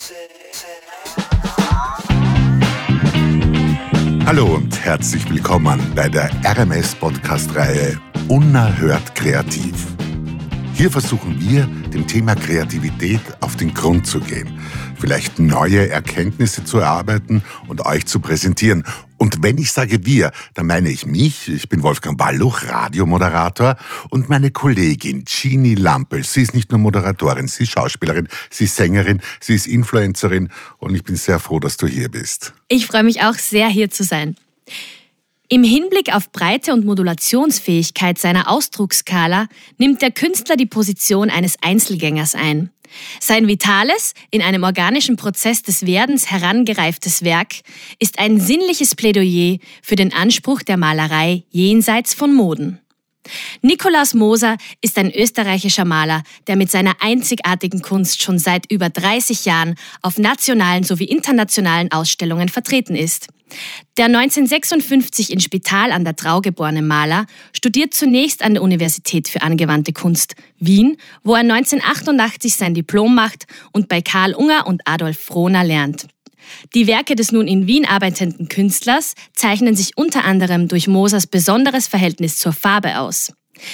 Hallo und herzlich willkommen bei der RMS-Podcast-Reihe Unerhört Kreativ. Hier versuchen wir, dem Thema Kreativität auf den Grund zu gehen, vielleicht neue Erkenntnisse zu erarbeiten und euch zu präsentieren. Und wenn ich sage wir, dann meine ich mich, ich bin Wolfgang Balluch, Radiomoderator, und meine Kollegin Jeannie Lampel. Sie ist nicht nur Moderatorin, sie ist Schauspielerin, sie ist Sängerin, sie ist Influencerin und ich bin sehr froh, dass du hier bist. Ich freue mich auch sehr, hier zu sein. Im Hinblick auf Breite und Modulationsfähigkeit seiner Ausdrucksskala nimmt der Künstler die Position eines Einzelgängers ein. Sein vitales, in einem organischen Prozess des Werdens herangereiftes Werk ist ein sinnliches Plädoyer für den Anspruch der Malerei jenseits von Moden. Nikolaus Moser ist ein österreichischer Maler, der mit seiner einzigartigen Kunst schon seit über 30 Jahren auf nationalen sowie internationalen Ausstellungen vertreten ist. Der 1956 in Spital an der Trau geborene Maler studiert zunächst an der Universität für angewandte Kunst Wien, wo er 1988 sein Diplom macht und bei Karl Unger und Adolf Frohner lernt. Die Werke des nun in Wien arbeitenden Künstlers zeichnen sich unter anderem durch Mosers besonderes Verhältnis zur Farbe aus.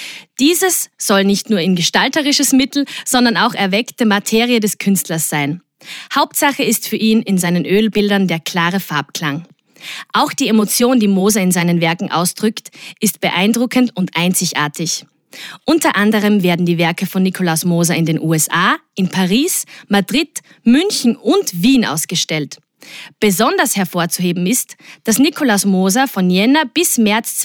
Dieses soll nicht nur in gestalterisches Mittel, sondern auch erweckte Materie des Künstlers sein. Hauptsache ist für ihn in seinen Ölbildern der klare Farbklang. Auch die Emotion, die Moser in seinen Werken ausdrückt, ist beeindruckend und einzigartig. Unter anderem werden die Werke von Nikolaus Moser in den USA, in Paris, Madrid, München und Wien ausgestellt. Besonders hervorzuheben ist, dass Nikolaus Moser von Jänner bis März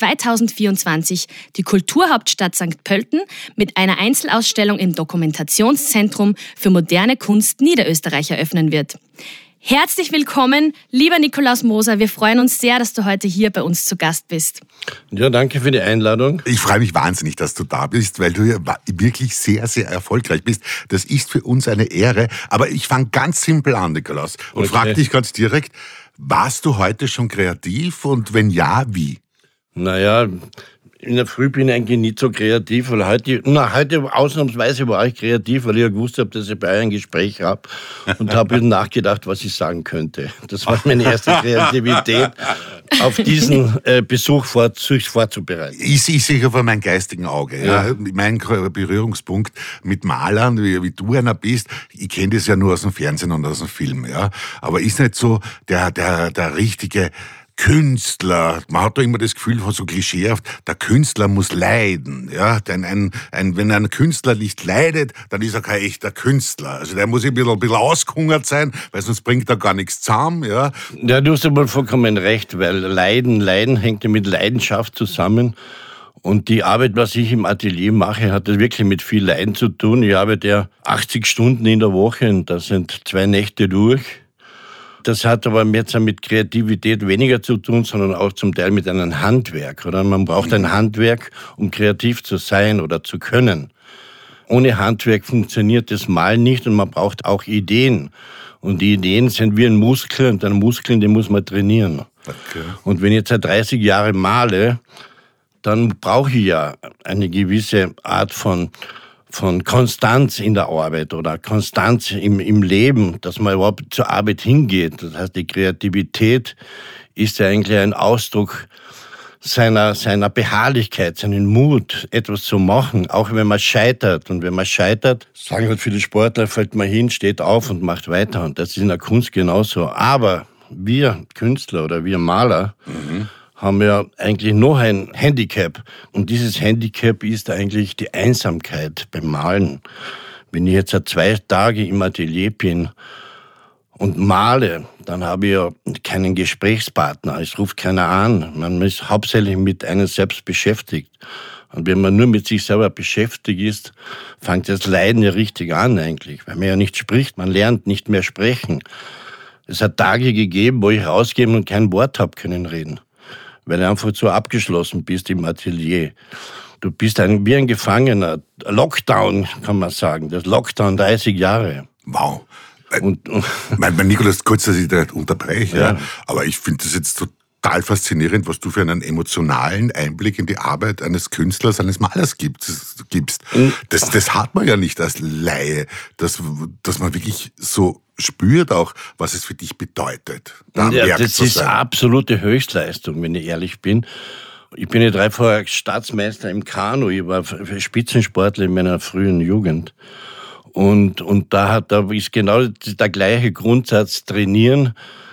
2024 die Kulturhauptstadt St. Pölten mit einer Einzelausstellung im Dokumentationszentrum für moderne Kunst Niederösterreich eröffnen wird. Herzlich willkommen, lieber Nikolaus Moser. Wir freuen uns sehr, dass du heute hier bei uns zu Gast bist. Ja, danke für die Einladung. Ich freue mich wahnsinnig, dass du da bist, weil du ja wirklich sehr, sehr erfolgreich bist. Das ist für uns eine Ehre. Aber ich fange ganz simpel an, Nikolaus, und frage dich ganz direkt, warst du heute schon kreativ und wenn ja, wie? Naja, in der Früh bin ich eigentlich nicht so kreativ, weil heute ausnahmsweise war ich kreativ, weil ich ja gewusst habe, dass ich bei euch ein Gespräch habe und habe nachgedacht, was ich sagen könnte. Das war meine erste Kreativität, auf diesen Besuch vorzubereiten. Ich sehe vor meinem geistigen Auge. Ja. Mein Berührungspunkt mit Malern, wie du einer bist, ich kenne das ja nur aus dem Fernsehen und aus dem Film. Ja. Aber ist nicht so der richtige Künstler, man hat da immer das Gefühl von so klischeehaft, der Künstler muss leiden, ja, denn wenn ein Künstler nicht leidet, dann ist er kein echter Künstler. Also der muss ein bisschen ausgehungert sein, weil sonst bringt er gar nichts zusammen, ja. Ja, du hast aber vollkommen recht, weil Leiden hängt ja mit Leidenschaft zusammen. Und die Arbeit, was ich im Atelier mache, hat wirklich mit viel Leiden zu tun. Ich arbeite ja 80 Stunden in der Woche und das sind 2 Nächte durch. Das hat aber jetzt mit Kreativität weniger zu tun, sondern auch zum Teil mit einem Handwerk. Oder? Man braucht ein Handwerk, um kreativ zu sein oder zu können. Ohne Handwerk funktioniert das Malen nicht und man braucht auch Ideen. Und die Ideen sind wie ein Muskel und einen Muskel, den muss man trainieren. Okay. Und wenn ich jetzt seit 30 Jahren male, dann brauche ich ja eine gewisse Art von Konstanz in der Arbeit oder Konstanz im Leben, dass man überhaupt zur Arbeit hingeht. Das heißt, die Kreativität ist ja eigentlich ein Ausdruck seiner Beharrlichkeit, seinen Mut, etwas zu machen, auch wenn man scheitert. Und wenn man scheitert, sagen halt viele Sportler, fällt man hin, steht auf und macht weiter. Und das ist in der Kunst genauso. Aber wir Künstler oder wir Maler haben ja eigentlich noch ein Handicap. Und dieses Handicap ist eigentlich die Einsamkeit beim Malen. Wenn ich jetzt 2 Tage im Atelier bin und male, dann habe ich ja keinen Gesprächspartner. Es ruft keiner an. Man ist hauptsächlich mit einem selbst beschäftigt. Und wenn man nur mit sich selber beschäftigt ist, fängt das Leiden ja richtig an eigentlich, weil man ja nicht spricht. Man lernt nicht mehr sprechen. Es hat Tage gegeben, wo ich rausgehe und kein Wort habe können reden, weil du einfach so abgeschlossen bist im Atelier. Du bist wie ein Gefangener. Lockdown, kann man sagen. Das Lockdown 30 Jahre. Wow. Mein Nikolaus, kurz, dass ich da unterbreche, ja. Aber ich finde das jetzt total faszinierend, was du für einen emotionalen Einblick in die Arbeit eines Künstlers, eines Malers gibst. Das hat man ja nicht als Laie, dass man wirklich so spürt auch, was es für dich bedeutet. Ja, das ist absolute Höchstleistung, wenn ich ehrlich bin. Ich bin ja dreifacher Staatsmeister im Kanu. Ich war Spitzensportler in meiner frühen Jugend. Und da ist genau der gleiche Grundsatz: Trainieren,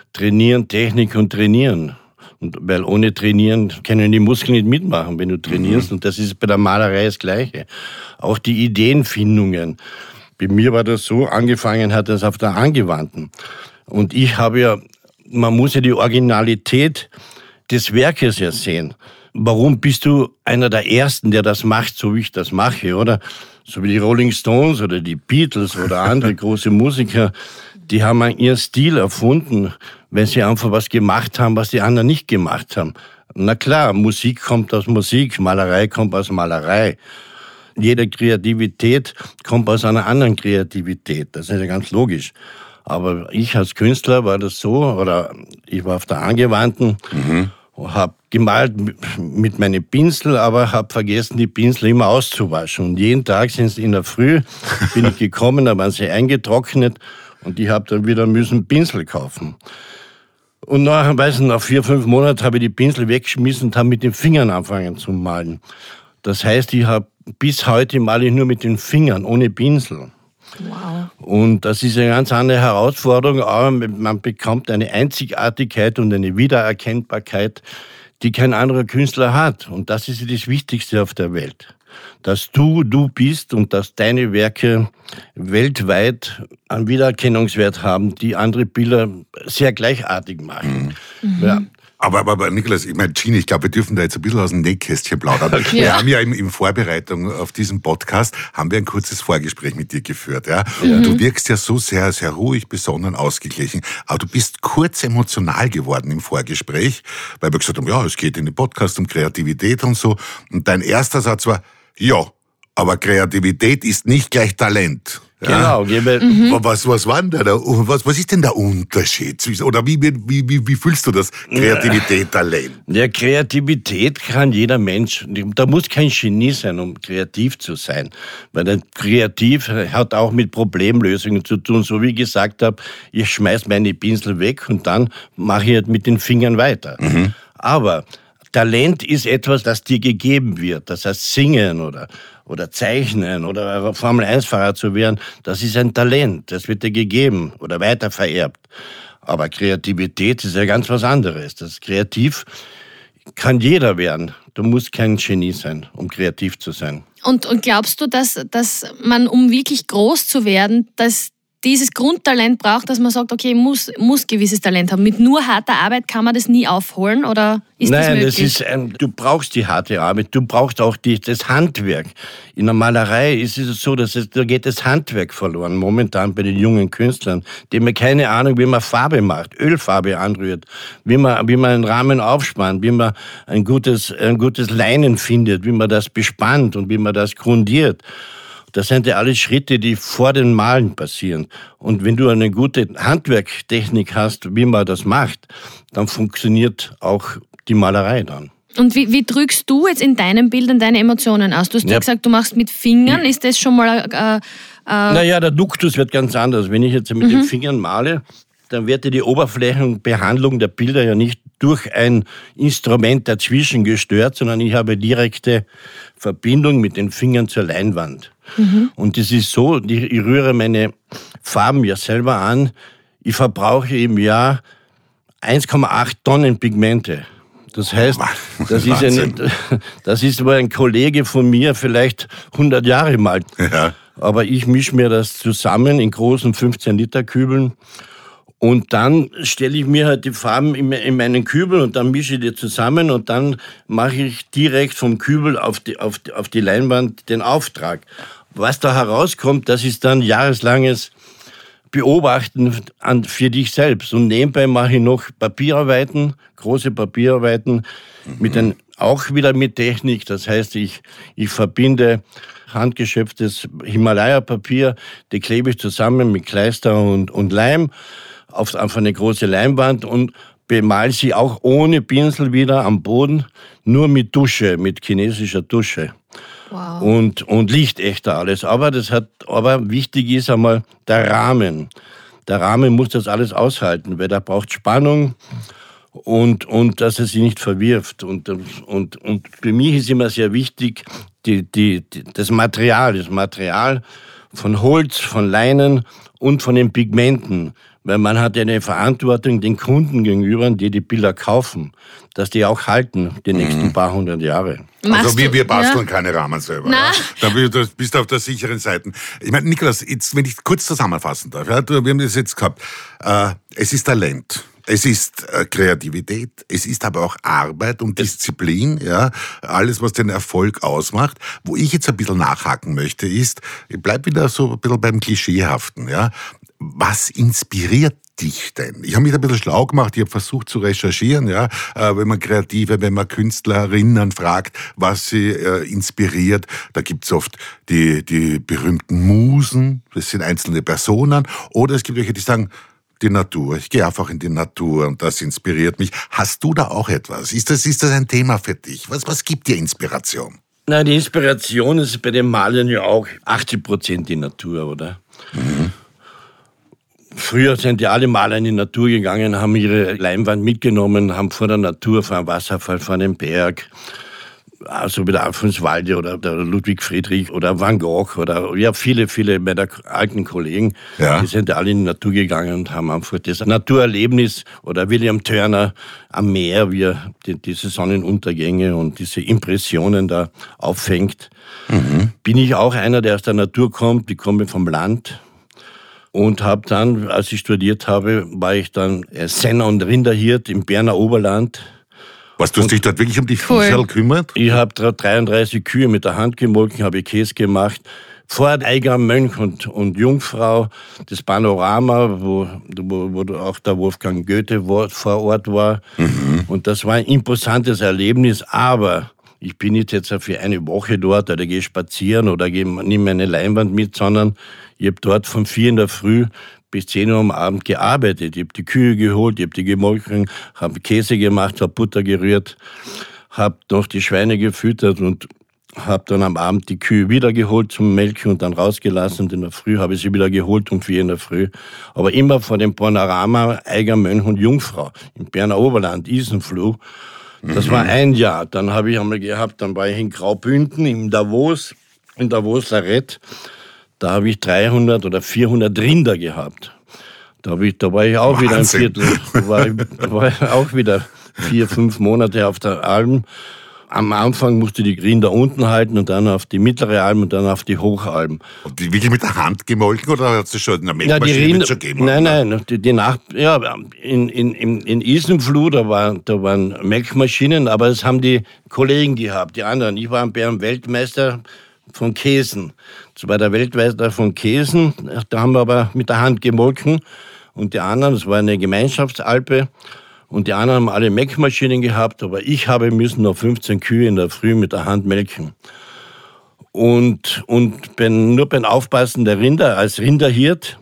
Technik und Trainieren. Und weil ohne Trainieren können die Muskeln nicht mitmachen, wenn du trainierst. Und das ist bei der Malerei das Gleiche. Auch die Ideenfindungen. Bei mir war das so, angefangen hat das auf der Angewandten. Und man muss ja die Originalität des Werkes ja sehen. Warum bist du einer der Ersten, der das macht, so wie ich das mache, oder? So wie die Rolling Stones oder die Beatles oder andere große Musiker, die haben ihren Stil erfunden, wenn sie einfach was gemacht haben, was die anderen nicht gemacht haben. Na klar, Musik kommt aus Musik, Malerei kommt aus Malerei. Jede Kreativität kommt aus einer anderen Kreativität, das ist ja ganz logisch. Aber ich als Künstler war das so, oder ich war auf der Angewandten, habe gemalt mit meinen Pinsel, aber habe vergessen, die Pinsel immer auszuwaschen. Und jeden Tag in der Früh bin ich gekommen, da waren sie eingetrocknet und ich habe dann wieder Pinsel kaufen. Und nach 4-5 Monaten habe ich die Pinsel weggeschmissen und habe mit den Fingern angefangen zu malen. Das heißt, ich habe bis heute male ich nur mit den Fingern, ohne Pinsel. Wow. Und das ist eine ganz andere Herausforderung, aber man bekommt eine Einzigartigkeit und eine Wiedererkennbarkeit, die kein anderer Künstler hat. Und das ist das Wichtigste auf der Welt. Dass du bist und dass deine Werke weltweit einen Wiedererkennungswert haben, die andere Bilder sehr gleichartig machen. Ja. Aber Nikolaus, ich meine, Gini, ich glaube, wir dürfen da jetzt ein bisschen aus dem Nähkästchen plaudern. Okay. Wir haben ja in Vorbereitung auf diesen Podcast, haben wir ein kurzes Vorgespräch mit dir geführt. Ja? Du wirkst ja so sehr, sehr ruhig, besonnen, ausgeglichen. Aber du bist kurz emotional geworden im Vorgespräch, weil wir gesagt haben, ja, es geht in den Podcast um Kreativität und so. Und dein erster Satz war, ja, aber Kreativität ist nicht gleich Talent. Ja? Genau. Was war denn da? Was ist denn der Unterschied? Oder wie fühlst du das? Kreativität, Talent? Ja, Kreativität kann jeder Mensch. Da muss kein Genie sein, um kreativ zu sein. Weil ein Kreativ hat auch mit Problemlösungen zu tun. So wie ich gesagt habe, ich schmeiß meine Pinsel weg und dann mache ich halt mit den Fingern weiter. Aber Talent ist etwas, das dir gegeben wird. Das heißt, singen oder zeichnen oder Formel-1-Fahrer zu werden, das ist ein Talent. Das wird dir gegeben oder weitervererbt. Aber Kreativität ist ja ganz was anderes. Das Kreativ kann jeder werden. Du musst kein Genie sein, um kreativ zu sein. Und glaubst du, dass man, um wirklich groß zu werden, dass dieses Grundtalent braucht, dass man sagt, okay, muss gewisses Talent haben. Mit nur harter Arbeit kann man das nie aufholen, oder ist das möglich? Nein, du brauchst die harte Arbeit, du brauchst auch das Handwerk. In der Malerei ist es so, da geht das Handwerk verloren, momentan bei den jungen Künstlern, die haben keine Ahnung, wie man Farbe macht, Ölfarbe anrührt, wie man einen Rahmen aufspannt, wie man ein gutes Leinen findet, wie man das bespannt und wie man das grundiert. Das sind ja alles Schritte, die vor den Malen passieren. Und wenn du eine gute Handwerktechnik hast, wie man das macht, dann funktioniert auch die Malerei dann. Und wie drückst du jetzt in deinen Bildern deine Emotionen aus? Du hast ja gesagt, du machst mit Fingern. Ist das schon mal... Naja, der Duktus wird ganz anders. Wenn ich jetzt mit den Fingern male, dann wird ja die Oberflächenbehandlung der Bilder ja nicht durch ein Instrument dazwischen gestört, sondern ich habe direkte Verbindung mit den Fingern zur Leinwand. Und das ist so, ich rühre meine Farben ja selber an. Ich verbrauche im Jahr 1,8 Tonnen Pigmente. Das heißt, das ist, wo ein Kollege von mir vielleicht 100 Jahre malt. Ja. Aber ich mische mir das zusammen in großen 15-Liter-Kübeln. Und dann stelle ich mir halt die Farben in meinen Kübel und dann mische ich die zusammen und dann mache ich direkt vom Kübel auf die Leinwand den Auftrag. Was da herauskommt, das ist dann jahreslanges Beobachten für dich selbst. Und nebenbei mache ich noch Papierarbeiten, große Papierarbeiten, auch wieder mit Technik. Das heißt, ich verbinde handgeschöpftes Himalaya-Papier, die klebe ich zusammen mit Kleister und Leim auf eine große Leinwand und bemal sie auch ohne Pinsel wieder am Boden, nur mit Tusche, mit chinesischer Tusche. Wow. Und lichtechter alles. Aber wichtig ist einmal der Rahmen. der Rahmen muss das alles aushalten, weil der braucht Spannung und dass er sich nicht verwirft. Und für mich ist immer sehr wichtig, das Material von Holz, von Leinen und von den Pigmenten. Weil man hat ja eine Verantwortung den Kunden gegenüber, die Bilder kaufen, dass die auch halten, die nächsten paar hundert Jahre. Also wir basteln keine Rahmen selber. Ja? Da bist du auf der sicheren Seite. Ich meine, Nikolaus, jetzt, wenn ich kurz zusammenfassen darf, ja, wir haben das jetzt gehabt. Es ist Talent. Es ist Kreativität, es ist aber auch Arbeit und Disziplin, ja, alles, was den Erfolg ausmacht. Wo ich jetzt ein bisschen nachhaken möchte, ist, ich bleib wieder so ein bisschen beim Klischeehaften, ja. Was inspiriert dich denn? Ich habe mich ein bisschen schlau gemacht, ich habe versucht zu recherchieren, ja, wenn man Künstlerinnen fragt, was sie inspiriert, da gibt's oft die berühmten Musen, das sind einzelne Personen, oder es gibt welche, die sagen, die Natur, ich gehe einfach in die Natur und das inspiriert mich. Hast du da auch etwas? Ist das ein Thema für dich? Was gibt dir Inspiration? Na, die Inspiration ist bei den Malern ja auch 80% die Natur, oder? Mhm. Früher sind ja alle Maler in die Natur gegangen, haben ihre Leinwand mitgenommen, haben vor der Natur, vor einem Wasserfall, vor einem Berg, also wie der Alfons Walde oder der Ludwig Friedrich oder Van Gogh oder ja viele meiner alten Kollegen, die sind ja alle in die Natur gegangen und haben einfach das Naturerlebnis oder William Turner am Meer, wie er diese Sonnenuntergänge und diese Impressionen da auffängt. Mhm. Bin ich auch einer, der aus der Natur kommt, ich komme vom Land. Und habe dann, als ich studiert habe, war ich dann Senner- und Rinderhirt im Berner Oberland. Was, du hast dich dort wirklich um die Viecherl gekümmert? Ich habe 33 Kühe mit der Hand gemolken, habe Käse gemacht. Vor Eiger, Mönch und Jungfrau, das Panorama, wo auch der Wolfgang Goethe vor Ort war. Mhm. Und das war ein imposantes Erlebnis, aber ich bin nicht jetzt für eine Woche dort oder gehe spazieren oder nehme eine Leinwand mit, sondern ich habe dort von 4 in der Früh bis 10 Uhr am Abend gearbeitet. Ich habe die Kühe geholt, ich habe die gemolken, habe Käse gemacht, habe Butter gerührt, habe noch die Schweine gefüttert und habe dann am Abend die Kühe wieder geholt zum Melken und dann rausgelassen. Und in der Früh habe ich sie wieder geholt um 4 in der Früh. Aber immer vor dem Panorama Eiger, Mönch und Jungfrau im Berner Oberland, Isenfluh. Das war ein Jahr. Dann habe ich einmal gehabt, dann war ich in Graubünden, in Davos Larett. Da habe ich 300 oder 400 Rinder gehabt. Da war ich auch wieder ein Viertel. Da war ich auch wieder 4-5 Monate auf der Alm. Am Anfang musste ich die Rinder unten halten und dann auf die mittlere Alm und dann auf die Hochalm. Und die wirklich mit der Hand gemolken oder hat es schon eine Melkmaschine gegeben? Nein. In Isenfluh, da waren Melkmaschinen, aber das haben die Kollegen gehabt, die anderen. Ich war beim Weltmeister von Käsen. Das war der Weltmeister von Käsen, da haben wir aber mit der Hand gemolken. Und die anderen, das war eine Gemeinschaftsalpe, und die anderen haben alle Melkmaschinen gehabt, aber ich müssen noch 15 Kühe in der Früh mit der Hand melken. Und nur beim Aufpassen der Rinder, als Rinderhirt,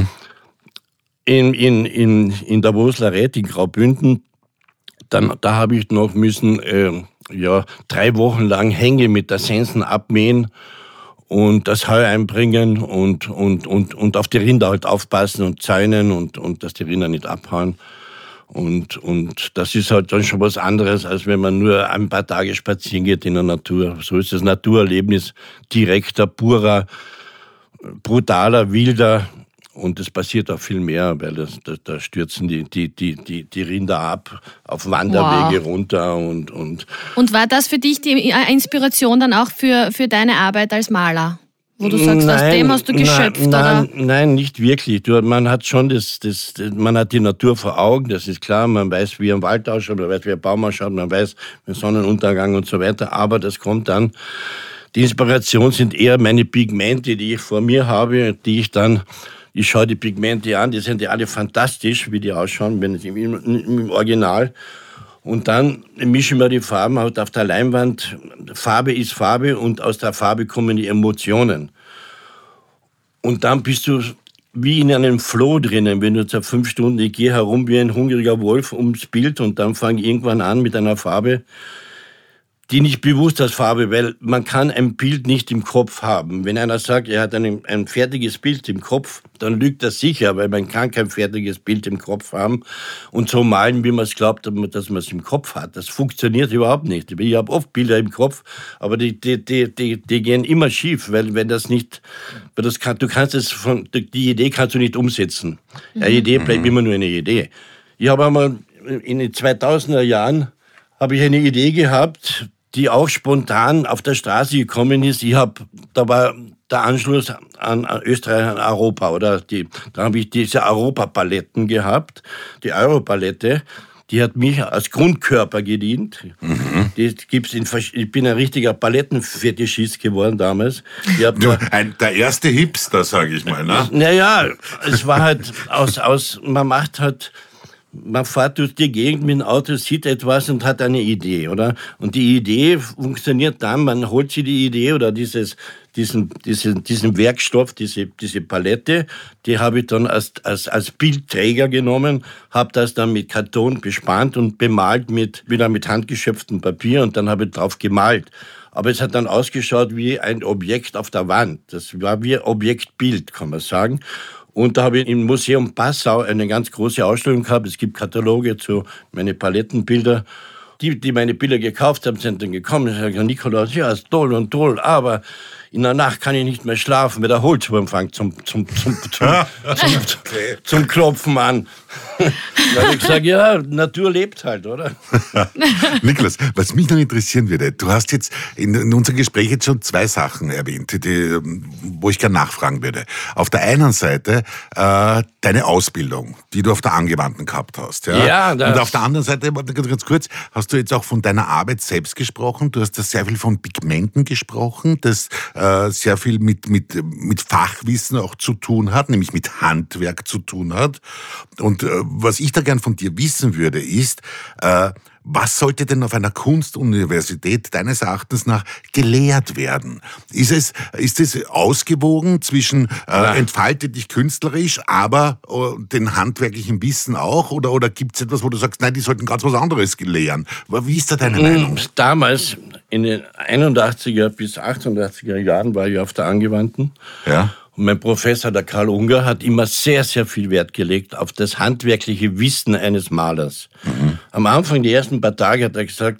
in Davos Larett, in Graubünden, da habe ich noch müssen 3 Wochen lang Hänge mit der Sensen abmähen und das Heu einbringen und auf die Rinder halt aufpassen und zäunen und dass die Rinder nicht abhauen. Und das ist halt dann schon was anderes, als wenn man nur ein paar Tage spazieren geht in der Natur. So ist das Naturerlebnis direkter, purer, brutaler, wilder. Und es passiert auch viel mehr, weil da stürzen die Rinder ab, auf Wanderwege runter und. Und war das für dich die Inspiration dann auch für deine Arbeit als Maler? Wo du sagst, aus dem hast du geschöpft, oder? Nein, nicht wirklich. Man hat schon man hat die Natur vor Augen, das ist klar. Man weiß, wie ein Wald ausschaut, man weiß, wie ein Baum ausschaut, man weiß, wie Sonnenuntergang und so weiter. Aber das kommt dann. Die Inspiration sind eher meine Pigmente, die ich vor mir habe, ich schaue die Pigmente an, die sind ja alle fantastisch, wie die ausschauen, wenn es im Original. Und dann mischen wir die Farben halt auf der Leinwand. Farbe ist Farbe und aus der Farbe kommen die Emotionen. Und dann bist du wie in einem Flow drinnen, wenn du jetzt 5 Stunden, ich gehe herum wie ein hungriger Wolf ums Bild und dann fange ich irgendwann an mit einer Farbe. die nicht bewusst als Farbe, weil man kann ein Bild nicht im Kopf haben. Wenn einer sagt, er hat ein fertiges Bild im Kopf, dann lügt das sicher, weil man kann kein fertiges Bild im Kopf haben und so malen, wie man es glaubt, dass man es im Kopf hat. Das funktioniert überhaupt nicht. Ich habe oft Bilder im Kopf, aber die gehen immer schief, weil wenn das nicht, weil das kann, du kannst es die Idee kannst du nicht umsetzen. Eine Idee bleibt immer nur eine Idee. Ich habe einmal in den 2000er Jahren habe ich eine Idee gehabt, die auch spontan auf der Straße gekommen ist. Da war der Anschluss an Österreich, an Europa. Da habe ich diese Europapaletten gehabt. Die Europalette, die hat mich als Grundkörper gedient. Die gibt's ich bin ein richtiger Palettenfetischist geworden damals. Der erste Hipster, sage ich mal. Ne? Naja, es war halt man fährt durch die Gegend mit dem Auto, sieht etwas und hat eine Idee, oder? Und die Idee funktioniert dann, man holt sich die Idee oder diesen Werkstoff, diese Palette, die habe ich dann als Bildträger genommen, habe das dann mit Karton bespannt und bemalt wieder mit handgeschöpftem Papier und dann habe ich drauf gemalt. Aber es hat dann ausgeschaut wie ein Objekt auf der Wand. Das war wie Objektbild, kann man sagen. Und da habe ich im Museum Passau eine ganz große Ausstellung gehabt. Es gibt Kataloge zu meinen Palettenbilder. Die meine Bilder gekauft haben, sind dann gekommen und sagen, Nikolaus, ja, ist toll und toll, aber in der Nacht kann ich nicht mehr schlafen, weil der Holzwurm fängt zum Klopfen an. Da habe ich gesagt, ja, Natur lebt halt, oder? Nikolaus, was mich noch interessieren würde, du hast jetzt in unserem Gespräch jetzt schon 2 Sachen erwähnt, wo ich gerne nachfragen würde. Auf der einen Seite deine Ausbildung, die du auf der Angewandten gehabt hast. Ja, und auf der anderen Seite, ganz kurz, hast du jetzt auch von deiner Arbeit selbst gesprochen. Du hast da sehr viel von Pigmenten gesprochen, das sehr viel mit Fachwissen auch zu tun hat, nämlich mit Handwerk zu tun hat. Und was ich da gern von dir wissen würde, ist, was sollte denn auf einer Kunstuniversität deines Erachtens nach gelehrt werden? Ist es ausgewogen zwischen entfalte dich künstlerisch, aber den handwerklichen Wissen auch? Oder gibt es etwas, wo du sagst, nein, die sollten ganz was anderes lehren? Wie ist da deine Meinung? Damals, in den 81er bis 88er Jahren, war ich auf der Angewandten. Ja. Und mein Professor, der Karl Unger, hat immer sehr, sehr viel Wert gelegt auf das handwerkliche Wissen eines Malers. Am Anfang, die ersten paar Tage, hat er gesagt,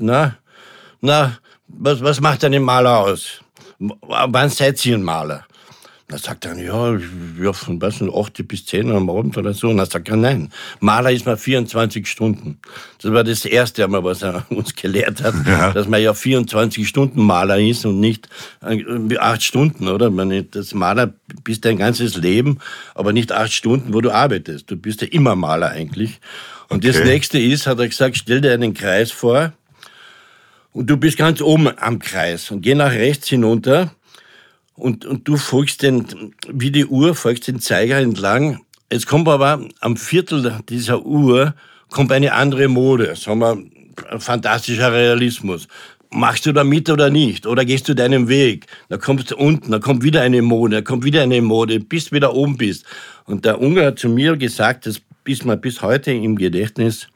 was macht einen Maler aus? Wann seid ihr ein Maler? Da sagt er, ja, von 8 bis 10 am Abend oder so. Und dann sagt er, nein, Maler ist mal 24 Stunden. Das war das erste Mal, was er uns gelehrt hat, dass man ja 24 Stunden Maler ist und nicht 8 Stunden, oder? Das Maler bist dein ganzes Leben, aber nicht 8 Stunden, wo du arbeitest. Du bist ja immer Maler eigentlich. Und das nächste ist, hat er gesagt, stell dir einen Kreis vor und du bist ganz oben am Kreis und geh nach rechts hinunter. Und du folgst wie die Uhr, folgst den Zeiger entlang. Jetzt kommt aber am Viertel dieser Uhr kommt eine andere Mode, sagen wir, fantastischer Realismus. Machst du da mit oder nicht? Oder gehst du deinen Weg? Da kommst du unten, da kommt wieder eine Mode, bis du wieder oben bist. Und der Unger hat zu mir gesagt, das ist mir bis heute im Gedächtnis,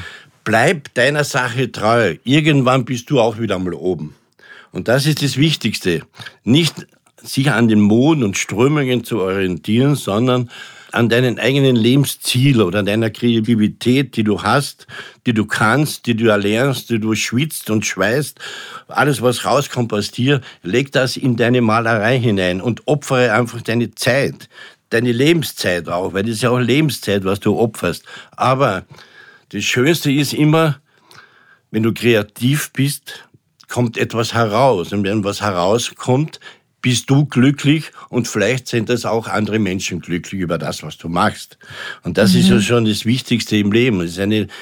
bleib deiner Sache treu. Irgendwann bist du auch wieder mal oben. Und das ist das Wichtigste. Nicht sich an den Moden und Strömungen zu orientieren, sondern an deinen eigenen Lebensziel oder an deiner Kreativität, die du hast, die du kannst, die du erlernst, die du schwitzt und schweißt. Alles, was rauskommt aus dir, leg das in deine Malerei hinein und opfere einfach deine Zeit, deine Lebenszeit auch, weil das ist ja auch Lebenszeit, was du opferst. Aber das Schönste ist immer, wenn du kreativ bist, kommt etwas heraus. Und wenn was herauskommt, bist du glücklich und vielleicht sind das auch andere Menschen glücklich über das, was du machst. Und das ist ja schon das Wichtigste im Leben. Es ist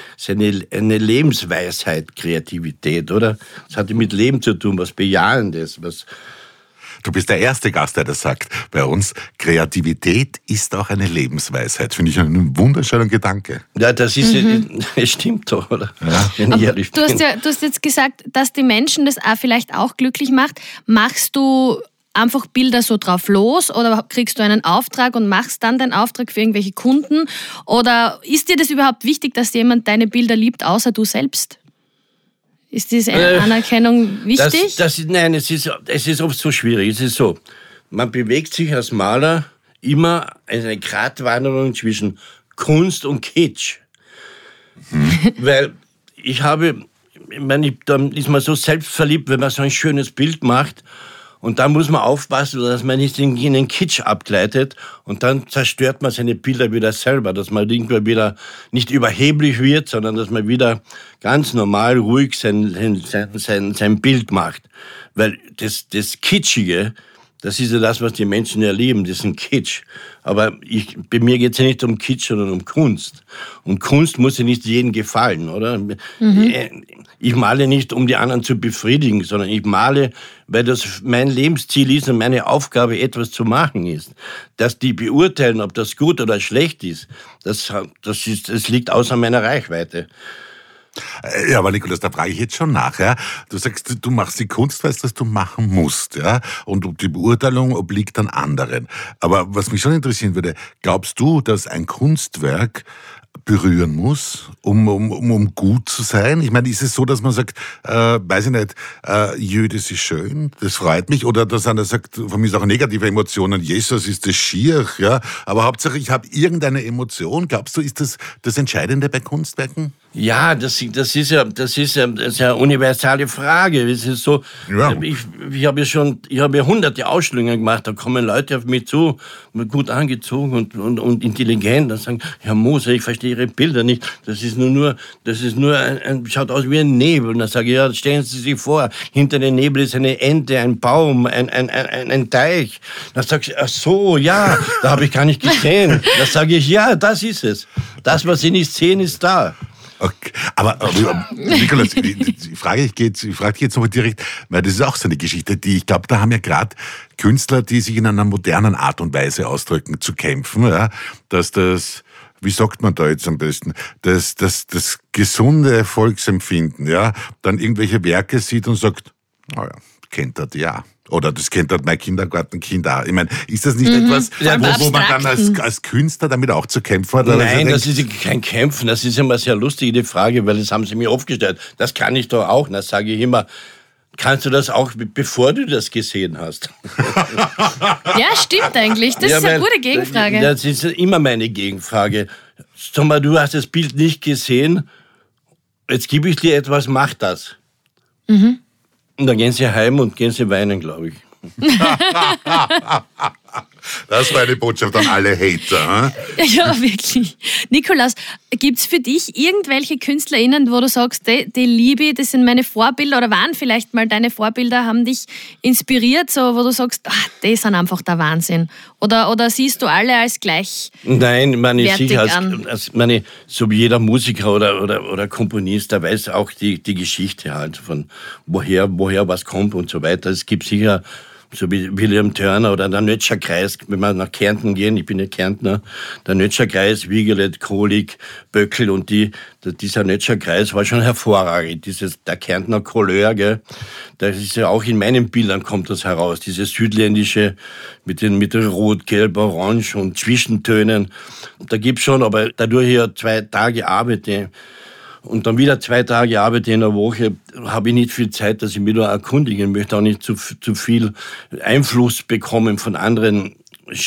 eine Lebensweisheit, Kreativität, oder? Das hat mit Leben zu tun, was Bejahendes, was... Du bist der erste Gast, der das sagt bei uns. Kreativität ist auch eine Lebensweisheit. Finde ich einen wunderschönen Gedanke. Ja, das ist, es stimmt doch, oder? Ja. Wenn ich ehrlich bin. Du hast jetzt gesagt, dass die Menschen das auch vielleicht auch glücklich macht. Machst du einfach Bilder so drauf los oder kriegst du einen Auftrag und machst dann den Auftrag für irgendwelche Kunden? Oder ist dir das überhaupt wichtig, dass jemand deine Bilder liebt, außer du selbst? Ist diese Anerkennung wichtig? Nein, es ist oft so schwierig. Es ist so, man bewegt sich als Maler immer eine Gratwanderung zwischen Kunst und Kitsch. Weil dann ist man so selbstverliebt, wenn man so ein schönes Bild macht. Und da muss man aufpassen, dass man nicht in den Kitsch abgleitet und dann zerstört man seine Bilder wieder selber, dass man irgendwann wieder nicht überheblich wird, sondern dass man wieder ganz normal, ruhig sein Bild macht. Weil das Kitschige, das ist ja das, was die Menschen erleben, das ist ein Kitsch. Aber bei mir geht es ja nicht um Kitsch, sondern um Kunst. Und Kunst muss ja nicht jedem gefallen, oder? Ich male nicht, um die anderen zu befriedigen, sondern ich male, weil das mein Lebensziel ist und meine Aufgabe, etwas zu machen ist. Dass die beurteilen, ob das gut oder schlecht ist, das liegt außer meiner Reichweite. Ja, aber Nikolaus, da frage ich jetzt schon nach. Ja? Du sagst, du machst die Kunst, weil es das du machen musst. Ja? Und die Beurteilung obliegt dann anderen. Aber was mich schon interessieren würde, glaubst du, dass ein Kunstwerk berühren muss, um gut zu sein? Ich meine, ist es so, dass man sagt, weiß ich nicht, das ist schön, das freut mich, oder dass einer sagt, von mir ist auch negative Emotionen, Jesus, ist das schier, ja, aber Hauptsache, ich habe irgendeine Emotion. Glaubst du, ist das Entscheidende bei Kunstwerken? Ja, das ist ja eine universale Frage. Es ist so, ja. Ich habe ja hunderte Ausstellungen gemacht, da kommen Leute auf mich zu, gut angezogen und intelligent, und sagen, Herr Moser, ich verstehe Ihre Bilder nicht, das ist nur schaut aus wie ein Nebel. Und dann sage ich, ja, stellen Sie sich vor, hinter dem Nebel ist eine Ente, ein Baum, ein Teich. Dann sagst du, ach so, ja, da habe ich gar nicht gesehen. Dann sage ich, ja, das ist es. Das, was Sie nicht sehen, ist da. Okay. Aber Nikolaus, ich frage dich jetzt nochmal direkt, weil das ist auch so eine Geschichte, ich glaube, da haben ja gerade Künstler, die sich in einer modernen Art und Weise ausdrücken, zu kämpfen, ja, dass das, wie sagt man da jetzt am besten, das gesunde Volksempfinden, ja, dann irgendwelche Werke sieht und sagt, naja, kennt das ja. Oder das kennt halt mein Kindergartenkind auch. Ich meine, ist das nicht etwas, wo man dann als Künstler damit auch zu kämpfen hat? Nein, das ist kein Kämpfen. Das ist immer sehr lustig, die Frage, weil das haben sie mir aufgestellt. Das kann ich doch auch. Und dann sage ich immer, kannst du das auch, bevor du das gesehen hast? Ja, stimmt eigentlich. Das ist eine gute Gegenfrage. Das ist immer meine Gegenfrage. Sag mal, du hast das Bild nicht gesehen, jetzt gebe ich dir etwas, mach das. Mhm. Und dann gehen sie heim und gehen sie weinen, glaube ich. Das war eine Botschaft an alle Hater. Ja, wirklich. Nikolaus, gibt's für dich irgendwelche KünstlerInnen, wo du sagst, die liebe ich, das sind meine Vorbilder, oder waren vielleicht mal deine Vorbilder, haben dich inspiriert, so, wo du sagst, die sind einfach der Wahnsinn? Oder siehst du alle als gleich? Nein, sicher, so wie jeder Musiker oder Komponist, der weiß auch die Geschichte halt, von woher was kommt und so weiter. Es gibt sicher, so wie William Turner oder der Nötscherkreis, wenn wir nach Kärnten gehen, ich bin ja Kärntner, der Nötscherkreis, Wiegelet, Kohlig, Böckel und dieser Nötscherkreis war schon hervorragend, der Kärntner Couleur, gell, das ist ja auch in meinen Bildern kommt das heraus, dieses südländische mit den Rot, Gelb, Orange und Zwischentönen, da gibt's schon, aber dadurch ich 2 Tage arbeite, und dann wieder 2 Tage arbeite in der Woche, habe ich nicht viel Zeit, dass ich mich da erkundigen möchte, auch nicht zu viel Einfluss bekommen von anderen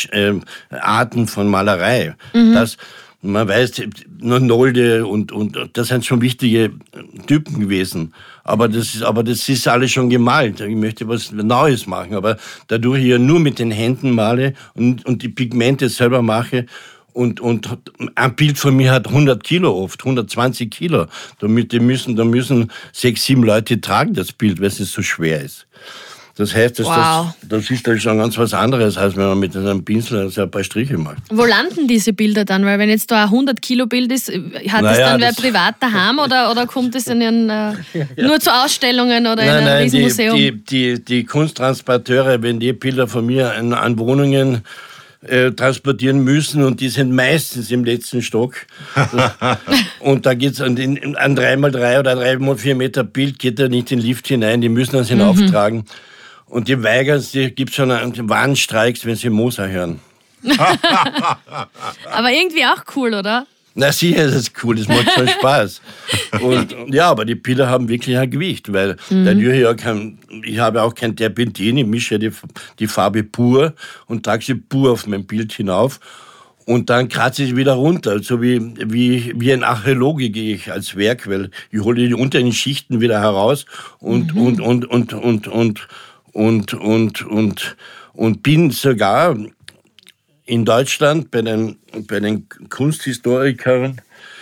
Arten von Malerei. Mhm. Man weiß, Nolde und das sind schon wichtige Typen gewesen. Aber das ist alles schon gemalt. Ich möchte was Neues machen. Aber dadurch ich ja nur mit den Händen male und die Pigmente selber mache, und ein Bild von mir hat 100 Kilo oft, 120 Kilo. Da müssen 6, 7 Leute tragen das Bild, weil es so schwer ist. Das heißt, das ist halt schon ganz was anderes, als wenn man mit einem Pinsel ein paar Striche macht. Wo landen diese Bilder dann? Weil wenn jetzt da ein 100 Kilo Bild ist, hat das dann wer privat daheim oder kommt es nur zu Ausstellungen oder in einem Riesenmuseum? Die Kunsttransporteure, wenn die Bilder von mir an Wohnungen transportieren müssen, und die sind meistens im letzten Stock. Und da geht's an 3x3 oder 3x4 Meter Bild geht da nicht in den Lift hinein, die müssen das hinauftragen. Und die weigern sich, gibt schon Warnstreiks, wenn sie Moser hören. Aber irgendwie auch cool, oder? Na sicher ist es cool, das macht schon Spaß. Und ja, aber die Bilder haben wirklich ein Gewicht, weil dadurch ich habe auch kein Terpentin, ich mische die Farbe pur und trage sie pur auf mein Bild hinauf. Und dann kratze ich wieder runter, so wie ein Archäologe gehe ich als Werk, weil ich hole die unteren Schichten wieder heraus und bin sogar in Deutschland bei den Kunsthistorikern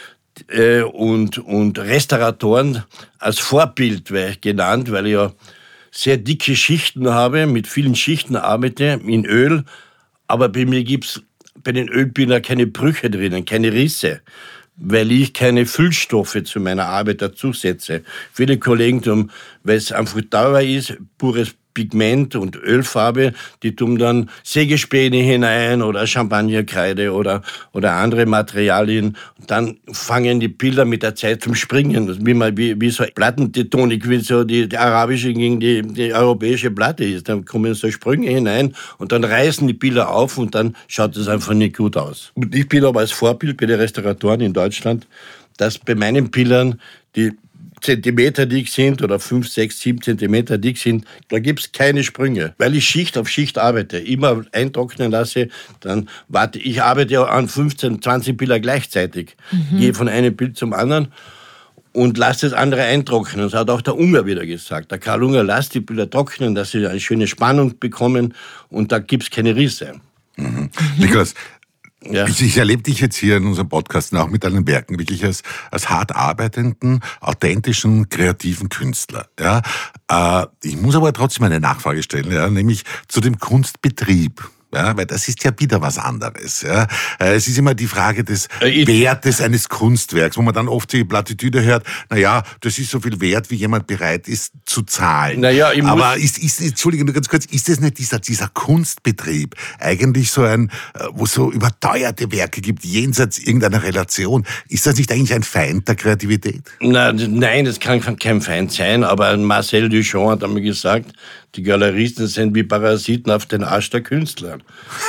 und Restauratoren als Vorbild genannt, weil ich ja sehr dicke Schichten habe, mit vielen Schichten arbeite in Öl, aber bei mir gibt's bei den Ölbildern keine Brüche drinnen, keine Risse, weil ich keine Füllstoffe zu meiner Arbeit dazusetze. Viele Kollegen tun, weil es einfach teuer ist, pures Pigment und Ölfarbe, die tun dann Sägespäne hinein oder Champagnerkreide oder andere Materialien. Und dann fangen die Bilder mit der Zeit zum Springen, wie so Plattentektonik, wie so die arabische gegen die europäische Platte ist. Dann kommen so Sprünge hinein und dann reißen die Bilder auf und dann schaut es einfach nicht gut aus. Und ich bin aber als Vorbild bei den Restauratoren in Deutschland, dass bei meinen Bildern die Zentimeter dick sind oder 5, 6, 7 Zentimeter dick sind, da gibt's keine Sprünge, weil ich Schicht auf Schicht arbeite, immer eintrocknen lasse, dann warte ich arbeite ja an 15, 20 Bilder gleichzeitig, gehe von einem Bild zum anderen und lasse das andere eintrocknen. Das hat auch der Unger wieder gesagt. Der Karl Unger, lasst die Bilder trocknen, dass sie eine schöne Spannung bekommen und da gibt's keine Risse. Nikolaus, ja. Ich erlebe dich jetzt hier in unserem Podcast auch mit deinen Werken wirklich als hart arbeitenden, authentischen, kreativen Künstler. Ja? Ich muss aber trotzdem eine Nachfrage stellen, ja? Nämlich zu dem Kunstbetrieb. Ja, weil das ist ja wieder was anderes. Ja. Es ist immer die Frage des Wertes eines Kunstwerks, wo man dann oft die Plattitüde hört, naja, das ist so viel wert, wie jemand bereit ist zu zahlen. Naja, aber Entschuldige nur ganz kurz, ist das nicht dieser Kunstbetrieb eigentlich so wo es so überteuerte Werke gibt, jenseits irgendeiner Relation? Ist das nicht eigentlich ein Feind der Kreativität? Nein, das kann kein Feind sein, aber Marcel Duchamp hat einmal gesagt, die Galeristen sind wie Parasiten auf den Arsch der Künstler.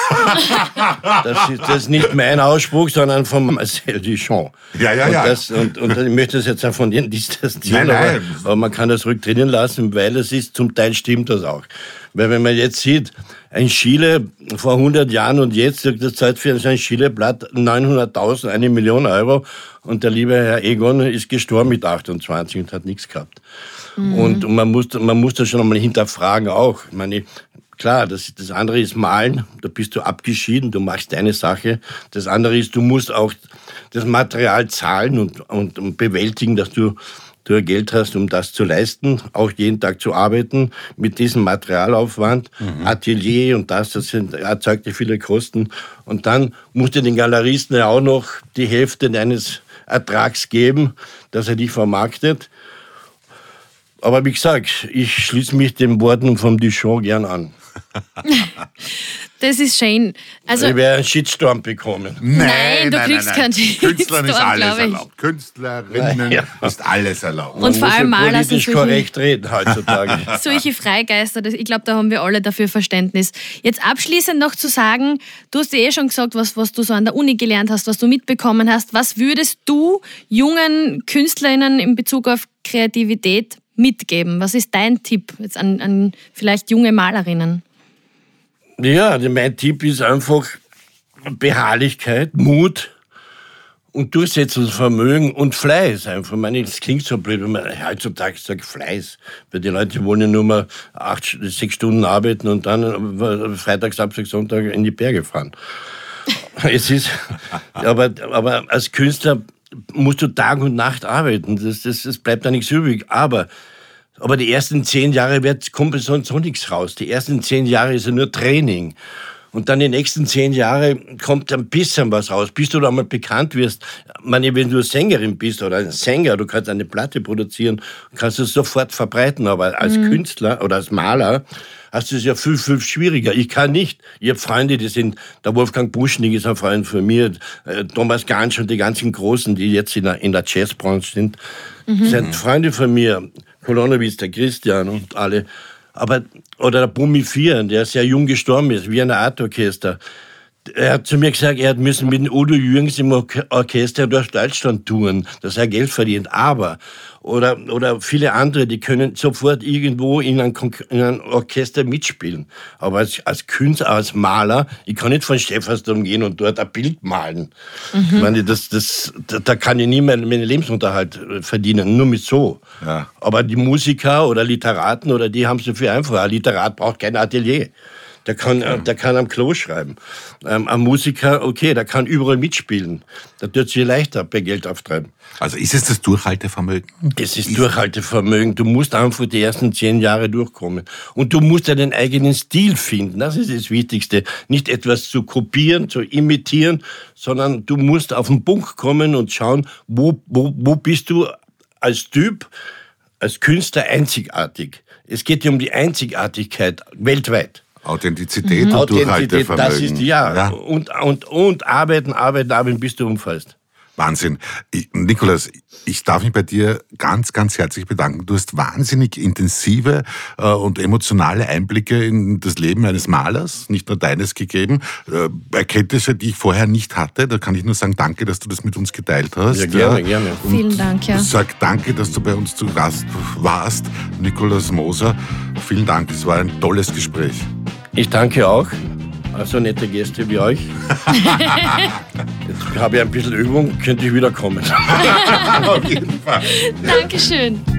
Das ist nicht mein Ausspruch, sondern von Marcel Duchamp. Ja. Und ich möchte das jetzt auch von dir distanzieren, aber man kann das ruhig drinnen lassen, weil es ist, zum Teil stimmt das auch. Weil wenn man jetzt sieht, ein Schiele vor 100 Jahren und jetzt, das zahlt für ein Schiele-Blatt 900.000, 1 Million Euro und der liebe Herr Egon ist gestorben mit 28 und hat nichts gehabt. Und man muss das schon einmal hinterfragen auch. Ich meine, klar, das andere ist Malen, da bist du abgeschieden, du machst deine Sache. Das andere ist, du musst auch das Material zahlen und bewältigen, dass du Geld hast, um das zu leisten, auch jeden Tag zu arbeiten mit diesem Materialaufwand, Atelier und das erzeugt ja viele Kosten. Und dann musst du den Galeristen ja auch noch die Hälfte deines Ertrags geben, dass er dich vermarktet. Aber wie gesagt, ich schließe mich den Worten vom Duchamp gern an. Das ist schön. Also, ich werde einen Shitstorm bekommen. Nein, du kriegst keinen Shitstorm, Künstlern ist alles erlaubt. Künstlerinnen ist alles erlaubt. Und vor allem Maler sind politisch korrekt reden heutzutage. Solche Freigeister, ich glaube, da haben wir alle dafür Verständnis. Jetzt abschließend noch zu sagen, du hast ja schon gesagt, was du so an der Uni gelernt hast, was du mitbekommen hast. Was würdest du jungen KünstlerInnen in Bezug auf Kreativität mitgeben? Was ist dein Tipp jetzt an vielleicht junge Malerinnen? Ja, mein Tipp ist einfach Beharrlichkeit, Mut und Durchsetzungsvermögen und Fleiß. Einfach. Ich meine, das klingt so blöd, wenn man heutzutage sagt Fleiß, weil die Leute wollen ja nur mal 6 Stunden arbeiten und dann Freitag, Samstag, Sonntag in die Berge fahren. Es ist, aber als Künstler musst du Tag und Nacht arbeiten. Das bleibt da nichts übrig. Aber die ersten 10 Jahre kommt sonst so nichts raus. Die ersten 10 Jahre ist ja nur Training. Und dann die nächsten 10 Jahre kommt ein bisschen was raus. Bis du da mal bekannt wirst. Ich meine, wenn du Sängerin bist oder ein Sänger, du kannst eine Platte produzieren, kannst es sofort verbreiten. Aber als Künstler oder als Maler hast du es ja viel, viel schwieriger. Ich kann nicht. Ich habe Freunde, die sind, der Wolfgang Buschnig ist ein Freund von mir, Thomas Gansch und die ganzen Großen, die jetzt in der Jazzbranche sind, sind Freunde von mir. Kolonowitz, der Christian und alle. Oder der Bumi 4, der sehr jung gestorben ist, wie ein Art Orchester. Er hat zu mir gesagt, er hat müssen mit dem Udo Jürgens im Orchester durch Deutschland touren, dass er Geld verdient. Aber, oder viele andere, die können sofort irgendwo in einem Orchester mitspielen. Aber als Künstler, als Maler, ich kann nicht von Stephansdom gehen und dort ein Bild malen. Ich meine, da kann ich nie meinen Lebensunterhalt verdienen, nur mit so. Ja. Aber die Musiker oder Literaten, oder die haben es so viel einfacher. Ein Literat braucht kein Atelier. Der kann am Klo schreiben. Ein Musiker, okay, der kann überall mitspielen. Da tut es sich leichter bei Geld auftreiben. Also ist es das Durchhaltevermögen? Es ist Durchhaltevermögen. Du musst einfach die ersten 10 Jahre durchkommen. Und du musst deinen eigenen Stil finden. Das ist das Wichtigste. Nicht etwas zu kopieren, zu imitieren, sondern du musst auf den Punkt kommen und schauen, wo bist du als Typ, als Künstler einzigartig. Es geht ja um die Einzigartigkeit weltweit. Authentizität und Durchhaltevermögen. Das ist, ja. Und arbeiten, bis du umfällst. Wahnsinn. Nikolaus, ich darf mich bei dir ganz, ganz herzlich bedanken. Du hast wahnsinnig intensive und emotionale Einblicke in das Leben eines Malers, nicht nur deines, gegeben. Erkenntnisse, die ich vorher nicht hatte. Da kann ich nur sagen, danke, dass du das mit uns geteilt hast. Ja, gerne. Und vielen Dank, ja. Sag danke, dass du bei uns zu Gast warst, Nikolaus Moser. Vielen Dank, es war ein tolles Gespräch. Ich danke auch. So nette Gäste wie euch. Jetzt habe ich ein bisschen Übung, könnte ich wieder kommen. Auf jeden Fall. Dankeschön.